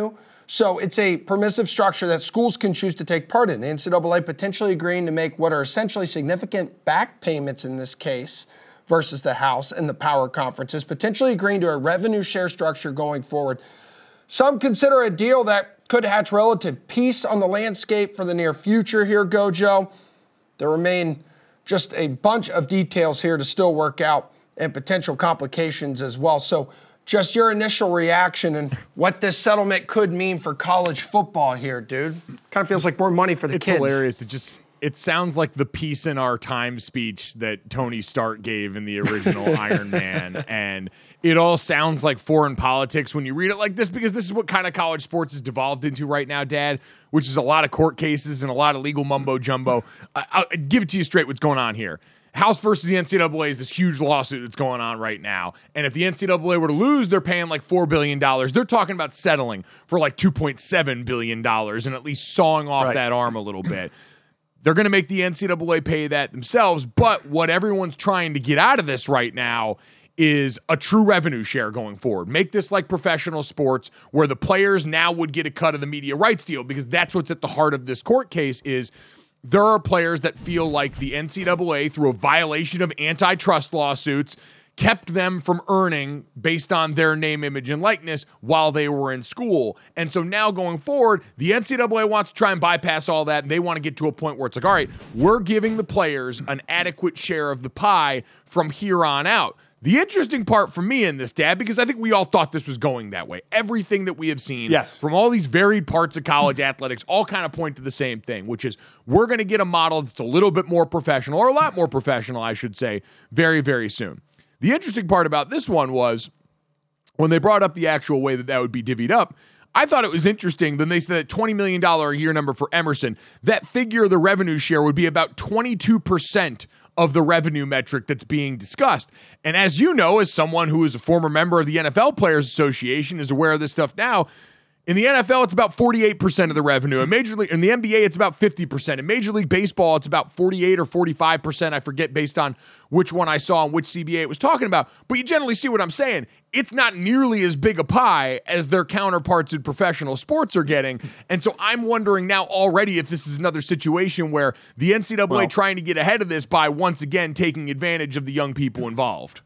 So it's a permissive structure that schools can choose to take part in. The N C double A potentially agreeing to make what are essentially significant back payments in this case versus the House and the power conferences, potentially agreeing to a revenue share structure going forward. Some consider a deal that could hatch relative peace on the landscape for the near future here, Gojo. There remain just a bunch of details here to still work out and potential complications as well. So just your initial reaction and what this settlement could mean for college football here, dude. Kind of feels like more money for the it's kids. It's hilarious. It just it sounds like the peace in our time speech that Tony Stark gave in the original Iron Man. And it all sounds like foreign politics when you read it like this, because this is what kind of college sports is devolved into right now, Dad, which is a lot of court cases and a lot of legal mumbo jumbo. I, I'll give it to you straight what's going on here. House versus the N C double A is this huge lawsuit that's going on right now. And if the N C double A were to lose, they're paying like four billion dollars. They're talking about settling for like two point seven billion dollars and at least sawing off right. that arm a little bit. They're going to make the N C double A pay that themselves. But what everyone's trying to get out of this right now is a true revenue share going forward. Make this like professional sports where the players now would get a cut of the media rights deal, because that's what's at the heart of this court case is there are players that feel like the N C double A, through a violation of antitrust lawsuits, kept them from earning based on their name, image, and likeness while they were in school. And so now going forward, the N C double A wants to try and bypass all that, and they want to get to a point where it's like, all right, we're giving the players an adequate share of the pie from here on out. The interesting part for me in this, Dad, because I think we all thought this was going that way. Everything that we have seen yes. from all these varied parts of college athletics all kind of point to the same thing, which is we're going to get a model that's a little bit more professional, or a lot more professional, I should say, very, very soon. The interesting part about this one was when they brought up the actual way that that would be divvied up, I thought it was interesting. Then they said that twenty million dollars a year number for Emerson, that figure, the revenue share, would be about twenty-two percent of the revenue metric that's being discussed. And as you know, as someone who is a former member of the N F L Players Association, is aware of this stuff now, in the N F L, it's about forty-eight percent of the revenue. In Major League, in the N B A, it's about fifty percent. In Major League Baseball, it's about forty-eight or forty-five percent. I forget based on which one I saw and which C B A it was talking about. But you generally see what I'm saying. It's not nearly as big a pie as their counterparts in professional sports are getting. And so I'm wondering now already if this is another situation where the N C double A well, trying to get ahead of this by once again taking advantage of the young people involved.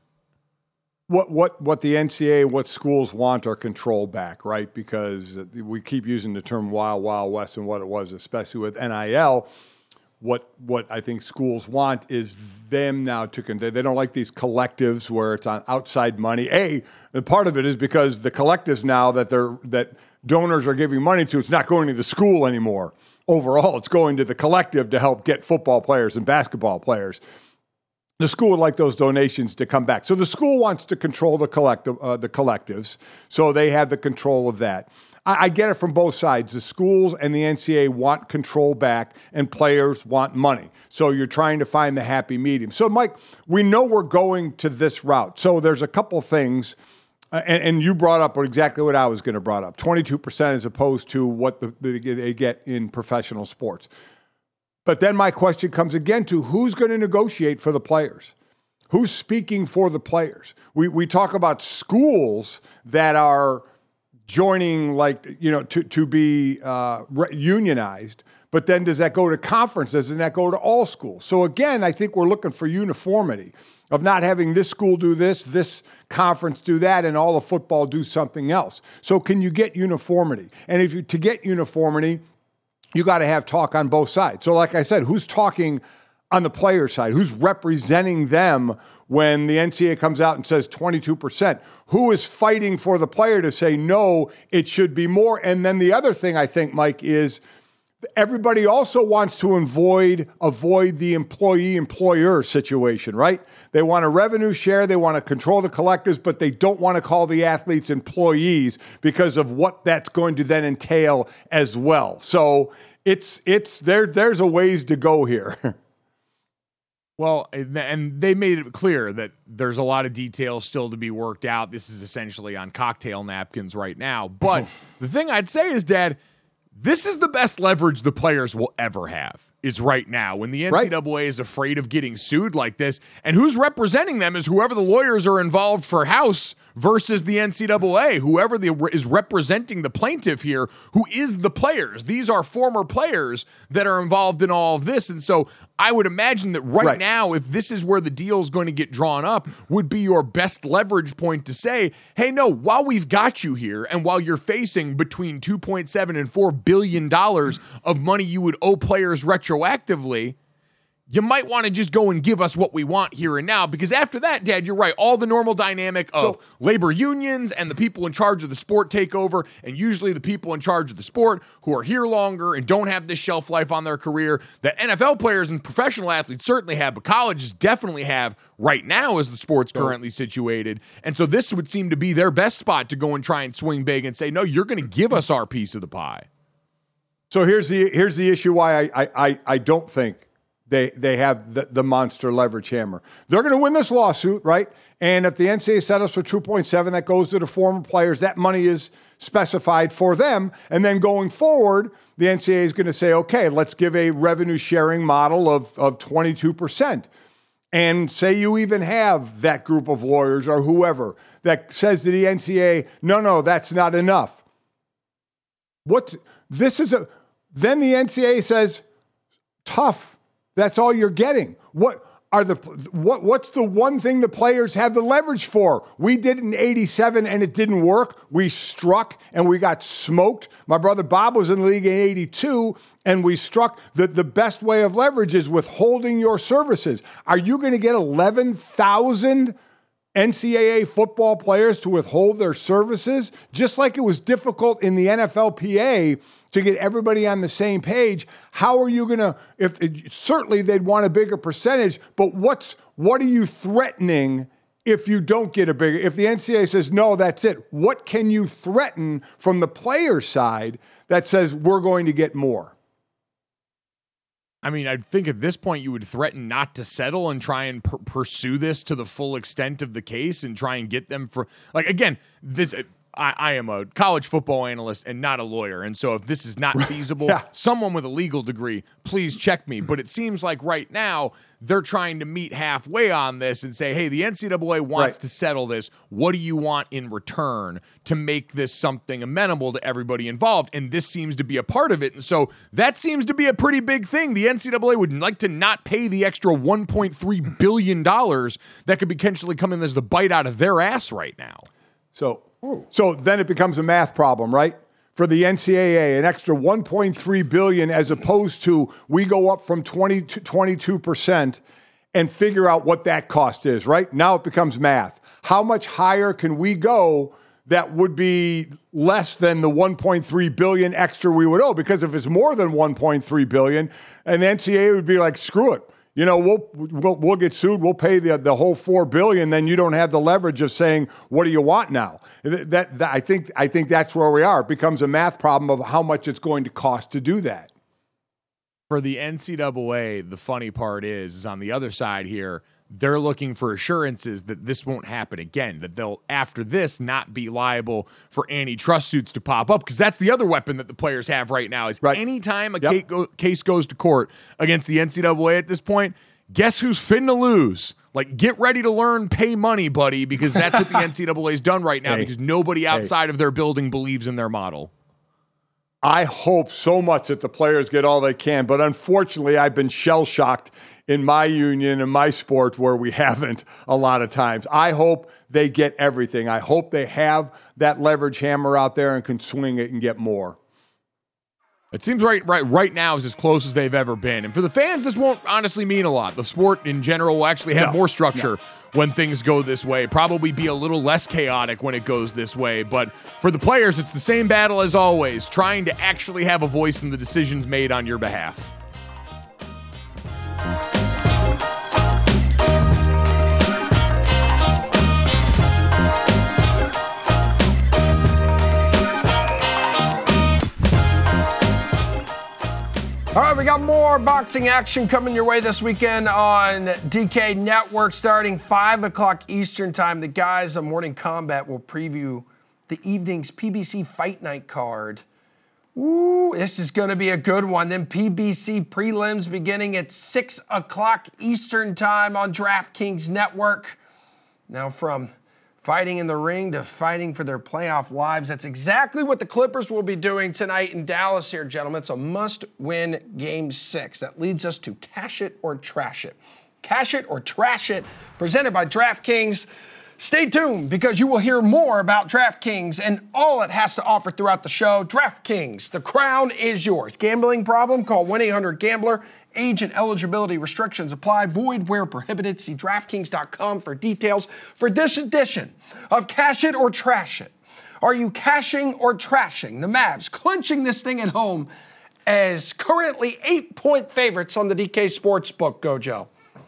What what what the N C double A, what schools want are control back, right? Because we keep using the term Wild Wild West and what it was, especially with N I L. What what I think schools want is them now to con- they don't like these collectives where it's on outside money. A, and part of it is because the collectives now that they're that donors are giving money to, it's not going to the school anymore. Overall, it's going to the collective to help get football players and basketball players. The school would like those donations to come back. So the school wants to control the collective, uh, the collectives, so they have the control of that. I, I get it from both sides. The schools and the N C double A want control back, and players want money. So you're trying to find the happy medium. So, Mike, we know we're going to this route. So there's a couple things, uh, and, and you brought up exactly what I was going to bring up, twenty-two percent as opposed to what the, the, they get in professional sports. But then my question comes again to who's going to negotiate for the players? Who's speaking for the players? We we talk about schools that are joining, like, you know, to, to be uh, re- unionized. But then does that go to conferences? Doesn't that go to all schools? So again, I think we're looking for uniformity of not having this school do this, this conference do that, and all of football do something else. So can you get uniformity? And if you to get uniformity, you got to have talk on both sides. So like I said, who's talking on the player side? Who's representing them when the N C double A comes out and says twenty-two percent? Who is fighting for the player to say, no, it should be more? And then the other thing I think, Mike, is everybody also wants to avoid avoid the employee-employer situation, right? They want a revenue share, they want to control the collectives, but they don't want to call the athletes employees because of what that's going to then entail as well. So it's it's there. There's a ways to go here. Well, and they made it clear that there's a lot of details still to be worked out. This is essentially on cocktail napkins right now. But the thing I'd say is, Dad, this is the best leverage the players will ever have. is right now, when the N C double A right. is afraid of getting sued like this. And who's representing them is whoever the lawyers are involved for House versus the N C double A, whoever the, is representing the plaintiff here, who is the players. These are former players that are involved in all of this. And so I would imagine that right, right. now, if this is where the deal is going to get drawn up, would be your best leverage point to say, hey, no, while we've got you here and while you're facing between two point seven and four billion dollars of money you would owe players retroactively, you might want to just go and give us what we want here and now, because after that, Dad, you're right. All the normal dynamic of so, labor unions and the people in charge of the sport take over, and usually the people in charge of the sport who are here longer and don't have this shelf life on their career that N F L players and professional athletes certainly have, but colleges definitely have right now as the sport's currently situated. And so this would seem to be their best spot to go and try and swing big and say, no, you're going to give us our piece of the pie. So here's the here's the issue why I I, I don't think They they have the, the monster leverage hammer. They're going to win this lawsuit, right? And if the N C double A settles for two point seven, that goes to the former players. That money is specified for them. And then going forward, the N C double A is going to say, okay, let's give a revenue sharing model of, of twenty-two percent. And say you even have that group of lawyers or whoever that says to the N C double A, no, no, that's not enough. What's, this is a, then the N C double A says, tough. That's all you're getting. What are the what? What's the one thing the players have the leverage for? We did it in eighty-seven and it didn't work. We struck and we got smoked. My brother Bob was in the league in eighty-two and we struck. The, the best way of leverage is withholding your services. Are you going to get eleven thousand N C double A football players to withhold their services? Just like it was difficult in the N F L P A to get everybody on the same page, how are you going to, if certainly they'd want a bigger percentage, but what's what are you threatening if you don't get a bigger, if the N C double A says, no, that's it, what can you threaten from the player side that says we're going to get more? I mean, I think at this point you would threaten not to settle and try and per- pursue this to the full extent of the case and try and get them for, like, again, this, I, I am a college football analyst and not a lawyer. And so if this is not feasible, yeah. someone with a legal degree, please check me. But it seems like right now they're trying to meet halfway on this and say, hey, the N C double A wants right. to settle this. What do you want in return to make this something amenable to everybody involved? And this seems to be a part of it. And so that seems to be a pretty big thing. The N C double A would like to not pay the extra one point three billion dollars that could potentially come in as the bite out of their ass right now. So, so then it becomes a math problem, right? For the N C double A, an extra one point three billion dollars as opposed to we go up from twenty to twenty-two percent and figure out what that cost is, right? Now it becomes math. How much higher can we go that would be less than the one point three billion dollars extra we would owe? Because if it's more than one point three billion dollars, and the N C double A would be like, screw it. You know, we'll we'll we'll get sued. We'll pay the the whole four billion. Then you don't have the leverage of saying, "What do you want now?" That, that I think I think that's where we are. It becomes a math problem of how much it's going to cost to do that. For the N C double A, the funny part is, is on the other side here, they're looking for assurances that this won't happen again, that they'll, after this, not be liable for antitrust suits to pop up, because that's the other weapon that the players have right now is right. anytime a yep. case, go, case goes to court against the N C double A at this point, guess who's finna lose? Like, get ready to learn, pay money, buddy, because that's what the N C double A's done right now, hey. because nobody outside hey. of their building believes in their model. I hope so much that the players get all they can, but unfortunately, I've been shell-shocked in my union and my sport where we haven't a lot of times. I hope they get everything. I hope they have that leverage hammer out there and can swing it and get more. It seems right, right, right now is as close as they've ever been. And for the fans, this won't honestly mean a lot. The sport in general will actually have no, more structure no. when things go this way. Probably be a little less chaotic when it goes this way. But for the players, it's the same battle as always, trying to actually have a voice in the decisions made on your behalf. All right, we got more boxing action coming your way this weekend on D K Network starting five o'clock Eastern time. The guys on Morning Combat will preview the evening's P B C Fight Night card. Ooh, this is going to be a good one. Then P B C prelims beginning at six o'clock Eastern time on DraftKings Network. Now from fighting in the ring to fighting for their playoff lives. That's exactly what the Clippers will be doing tonight in Dallas here, gentlemen. It's a must-win game six. That leads us to Cash It or Trash It. Cash It or Trash It, presented by DraftKings. Stay tuned because you will hear more about DraftKings and all it has to offer throughout the show. DraftKings, the crown is yours. Gambling problem? Call one eight hundred gambler. Age and eligibility restrictions apply. Void where prohibited. See DraftKings dot com for details. For this edition of Cash It or Trash It, are you cashing or trashing the Mavs, clinching this thing at home as currently eight-point favorites on the D K Sportsbook, Gojo?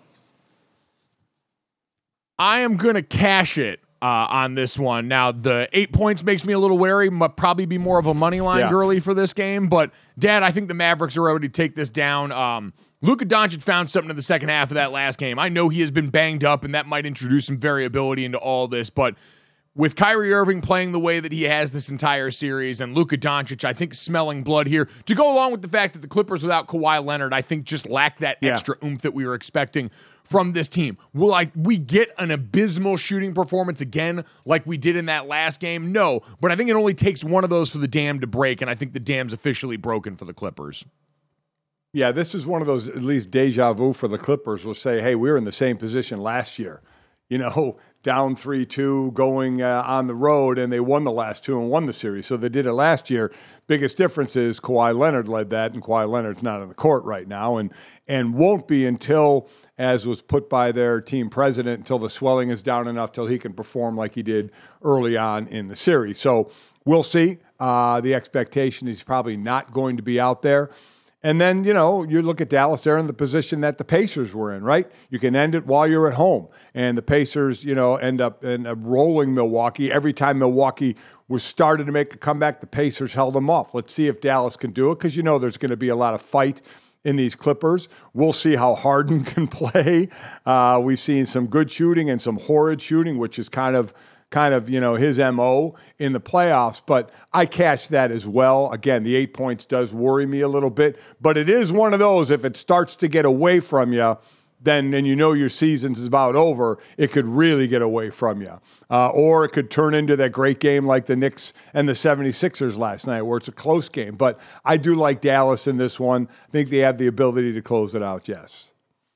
I am going to cash it uh, on this one. Now, the eight points makes me a little wary. Might probably be more of a money line yeah. girly for this game. But, Dad, I think the Mavericks are ready to take this down. Um, Luka Doncic found something in the second half of that last game. I know he has been banged up, and that might introduce some variability into all this. But with Kyrie Irving playing the way that he has this entire series and Luka Doncic, I think, smelling blood here, to go along with the fact that the Clippers without Kawhi Leonard, I think, just lack that yeah. extra oomph that we were expecting from this team. Will I, we get an abysmal shooting performance again like we did in that last game? No, but I think it only takes one of those for the dam to break, and I think the dam's officially broken for the Clippers. Yeah, this is one of those, at least deja vu for the Clippers. Will say, hey, we were in the same position last year. You know, down three two going uh, on the road, and they won the last two and won the series. So they did it last year. Biggest difference is Kawhi Leonard led that, and Kawhi Leonard's not on the court right now and and won't be until, as was put by their team president, until the swelling is down enough till he can perform like he did early on in the series. So we'll see. Uh, the expectation is probably not going to be out there. And then, you know, you look at Dallas, they're in the position that the Pacers were in, right? You can end it while you're at home. And the Pacers, you know, end up, end up rolling Milwaukee. Every time Milwaukee was started to make a comeback, the Pacers held them off. Let's see if Dallas can do it, because you know there's going to be a lot of fight in these Clippers. We'll see how Harden can play. Uh, we've seen some good shooting and some horrid shooting, which is kind of kind of, you know, his M O in the playoffs, but I catch that as well. Again, the eight points does worry me a little bit, but it is one of those, if it starts to get away from you, then, then you know your season's about over. It could really get away from you. Uh, or it could turn into that great game like the Knicks and the seventy-sixers last night, where it's a close game. But I do like Dallas in this one. I think they have the ability to close it out, yes.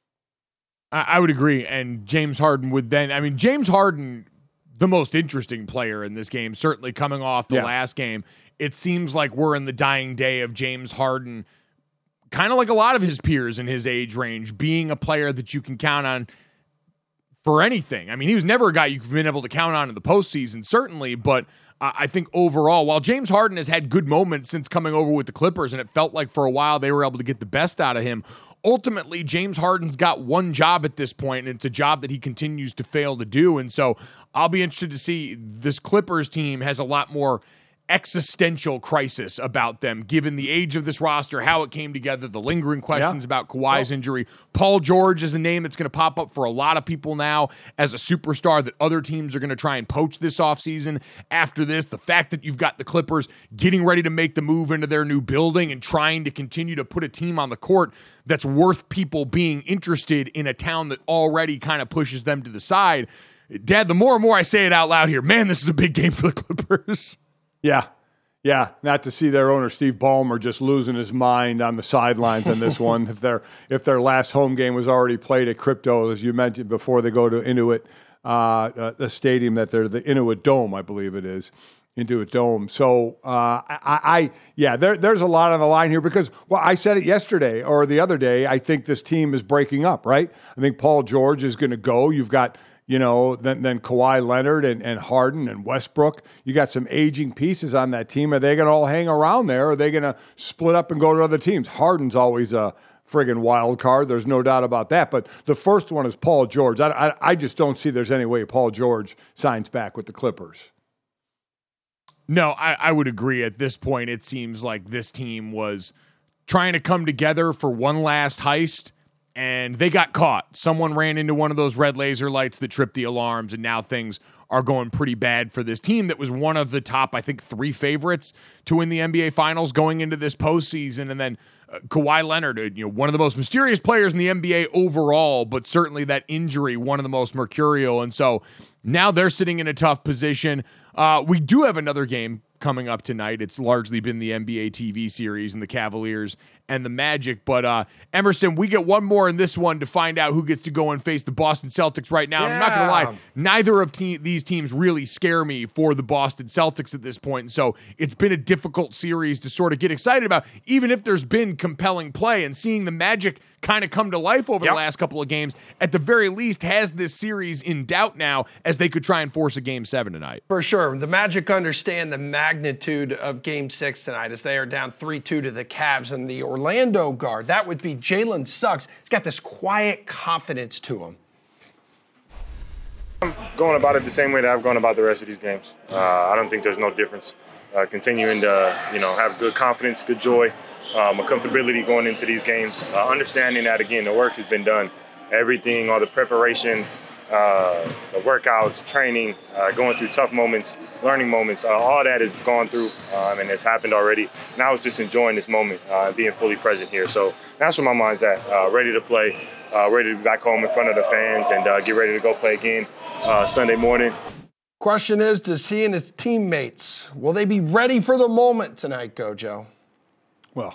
I, I would agree, and James Harden would then, I mean, James Harden, the most interesting player in this game, certainly coming off the yeah. last game. It seems like we're in the dying day of James Harden, kind of like a lot of his peers in his age range, being a player that you can count on for anything. I mean, he was never a guy you've been able to count on in the postseason, certainly, but uh, I think overall, while James Harden has had good moments since coming over with the Clippers, and it felt like for a while they were able to get the best out of him, ultimately, James Harden's got one job at this point, and it's a job that he continues to fail to do. And so I'll be interested to see. This Clippers team has a lot more existential crisis about them, given the age of this roster, how it came together, the lingering questions yeah. about Kawhi's well, injury. Paul George is a name that's going to pop up for a lot of people now as a superstar that other teams are going to try and poach this offseason. After this, the fact that you've got the Clippers getting ready to make the move into their new building and trying to continue to put a team on the court that's worth people being interested in a town that already kind of pushes them to the side. Dad, the more and more I say it out loud here, man, this is a big game for the Clippers. Yeah, yeah. Not to see their owner, Steve Ballmer, just losing his mind on the sidelines on this one. If their if their last home game was already played at Crypto, as you mentioned before, they go to Inuit, uh, uh, the stadium that they're the Inuit Dome, I believe it is, Inuit Dome. So uh, I, I, yeah, there, there's a lot on the line here because, well, I said it yesterday or the other day. I think this team is breaking up, right? I think Paul George is going to go. You've got. You know, then then Kawhi Leonard and, and Harden and Westbrook. You got some aging pieces on that team. Are they going to all hang around there? Or are they going to split up and go to other teams? Harden's always a friggin' wild card. There's no doubt about that. But the first one is Paul George. I, I, I just don't see there's any way Paul George signs back with the Clippers. No, I, I would agree. At this point, it seems like this team was trying to come together for one last heist. And and they got caught. Someone ran into one of those red laser lights that tripped the alarms, and now things are going pretty bad for this team that was one of the top, I think, three favorites to win the N B A Finals going into this postseason. And then uh, Kawhi Leonard, you know, one of the most mysterious players in the N B A overall, but certainly that injury, one of the most mercurial. And so now they're sitting in a tough position. Uh, we do have another game coming up tonight. It's largely been the N B A T V series and the Cavaliers and the Magic. But uh, Emerson, we get one more in this one to find out who gets to go and face the Boston Celtics right now. Yeah. I'm not going to lie. Neither of te- these teams really scare me for the Boston Celtics at this point. And so it's been a difficult series to sort of get excited about, even if there's been compelling play. And seeing the Magic kind of come to life over yep. the last couple of games, at the very least, has this series in doubt now as they could try and force a game seven tonight. For sure. The Magic understand the magnitude of game six tonight as they are down three two to the Cavs, and the Orlando guard, that would be Jalen Suggs. He's got this quiet confidence to him. I'm going about it the same way that I've gone about the rest of these games. Uh, I don't think there's no difference. Uh, continuing to, you know, have good confidence, good joy, um, a comfortability going into these games. Uh, understanding that, again, the work has been done. Everything, all the preparation, uh, the workouts, training, uh, going through tough moments, learning moments, uh, all that has gone through um, and has happened already. Now it's just enjoying this moment uh, and being fully present here. So that's where my mind's at, uh, ready to play, uh, ready to be back home in front of the fans and uh, get ready to go play again uh, Sunday morning. Question is, does he and his teammates, will they be ready for the moment tonight, Gojo? Well,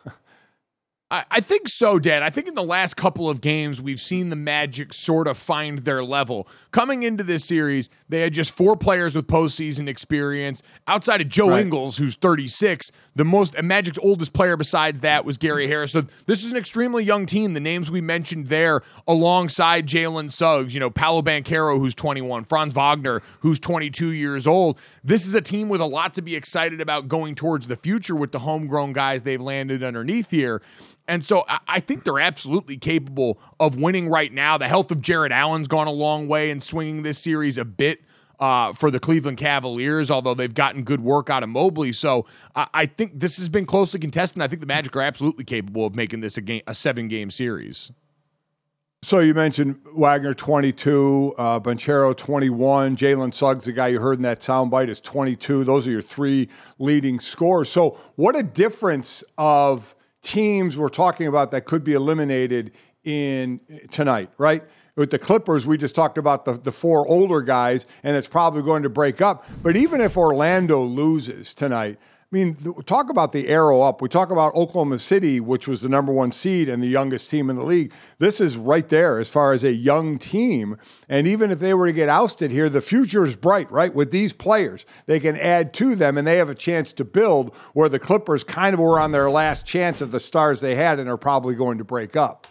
I think so, Dan. I think in the last couple of games, we've seen the Magic sort of find their level. Coming into this series, they had just four players with postseason experience. Outside of Joe right. Ingles, who's thirty-six, the most Magic's oldest player besides that was Gary Harris. So this is an extremely young team. The names we mentioned there, alongside Jalen Suggs, you know, Paolo Banchero, who's twenty-one, Franz Wagner, who's twenty-two years old. This is a team with a lot to be excited about going towards the future with the homegrown guys they've landed underneath here. And so I think they're absolutely capable of winning right now. The health of Jarrett Allen's gone a long way in swinging this series a bit uh, for the Cleveland Cavaliers, although they've gotten good work out of Mobley. So I, I think this has been closely contested. I think the Magic are absolutely capable of making this a, game, a seven-game series. So you mentioned Wagner, twenty-two, uh, Banchero, twenty-one, Jalen Suggs, the guy you heard in that soundbite, is twenty-two. Those are your three leading scorers. So what a difference of teams we're talking about that could be eliminated in tonight, right? With the Clippers, we just talked about the, the four older guys, and it's probably going to break up. But even if Orlando loses tonight, I mean, th- talk about the arrow up. We talk about Oklahoma City, which was the number one seed and the youngest team in the league. This is right there as far as a young team. And even if they were to get ousted here, the future is bright, right? With these players, they can add to them and they have a chance to build, where the Clippers kind of were on their last chance of the stars they had and are probably going to break up.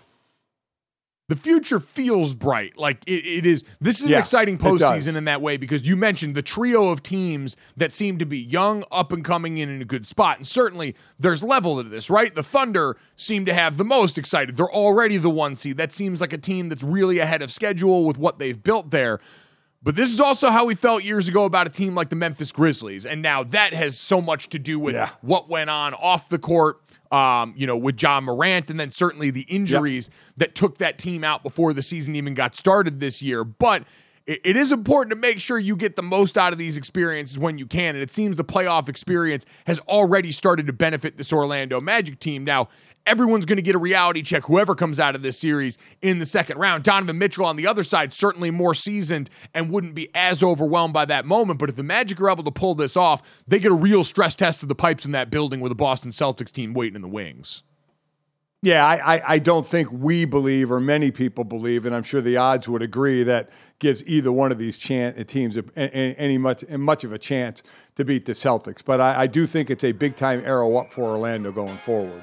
The future feels bright. Like it, it is. This is yeah, an exciting postseason in that way, because you mentioned the trio of teams that seem to be young, up and coming in in a good spot. And certainly there's level to this, right? The Thunder seem to have the most excited. They're already the one seed. That seems like a team that's really ahead of schedule with what they've built there. But this is also how we felt years ago about a team like the Memphis Grizzlies. And now that has so much to do with yeah. what went on off the court. Um, you know, with John Morant, and then certainly the injuries yep. that took that team out before the season even got started this year. But it, it is important to make sure you get the most out of these experiences when you can. And it seems the playoff experience has already started to benefit this Orlando Magic team. Now, everyone's going to get a reality check, whoever comes out of this series in the second round. Donovan Mitchell on the other side, certainly more seasoned and wouldn't be as overwhelmed by that moment. But if the Magic are able to pull this off, they get a real stress test of the pipes in that building with a Boston Celtics team waiting in the wings. Yeah, I, I, I don't think we believe, or many people believe, and I'm sure the odds would agree, that gives either one of these chan- teams a, a, any much much of a chance to beat the Celtics. But I, I do think it's a big-time arrow up for Orlando going forward.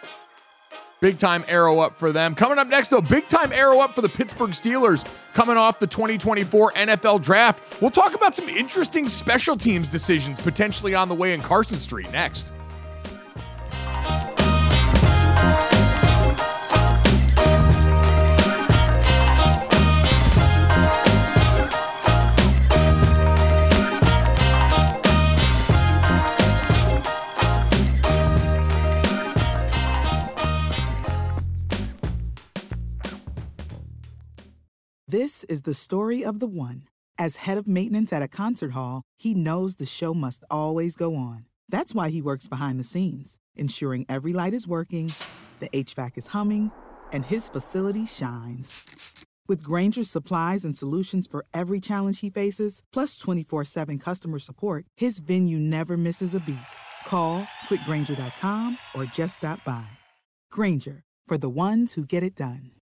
Big-time arrow up for them. Coming up next, though, big-time arrow up for the Pittsburgh Steelers coming off the twenty twenty-four N F L Draft. We'll talk about some interesting special teams decisions potentially on the way in Carson Street next. This is the story of the one. As head of maintenance at a concert hall, he knows the show must always go on. That's why he works behind the scenes, ensuring every light is working, the H V A C is humming, and his facility shines. With Grainger's supplies and solutions for every challenge he faces, plus twenty-four seven customer support, his venue never misses a beat. Call quick grainger dot com or just stop by. Grainger, for the ones who get it done.